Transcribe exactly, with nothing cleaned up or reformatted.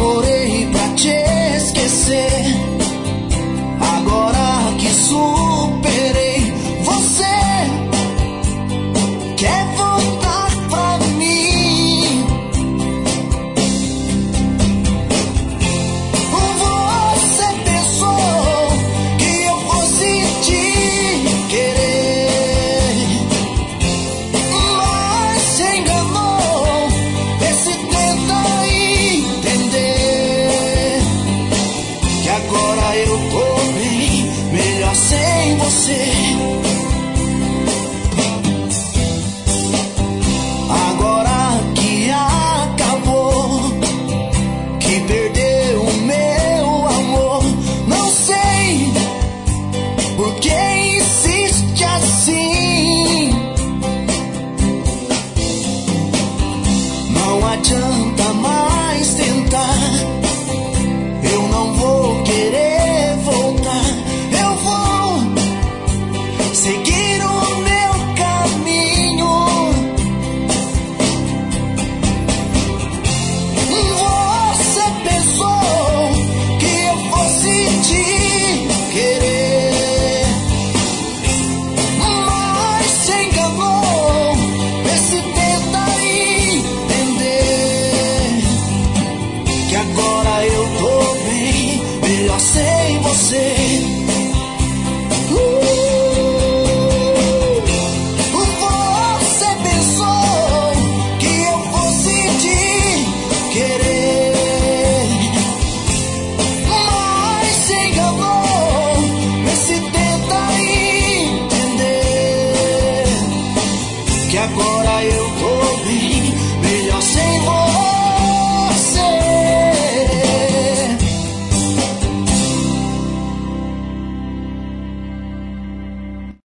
demorei pra te esquecer. Agora que superei, você quer voltar pra mim. Você pensou que eu fosse te querer, mas se enganou. Vê se tenta entender que agora eu tô bem, melhor sem você. Agora que acabou, que perdeu o meu amor, não sei por que insiste assim. Não adianta mais tentar, eu não vou querer voltar. Eu vou seguir o meu caminho. Você pensou que eu fosse te querer, mas se enganou. Vê se tenta entender que agora eu tô bem, melhor sem você. Uh, Você pensou que eu fosse te querer, mas se enganou. Vê se tenta entender que agora eu tô bem,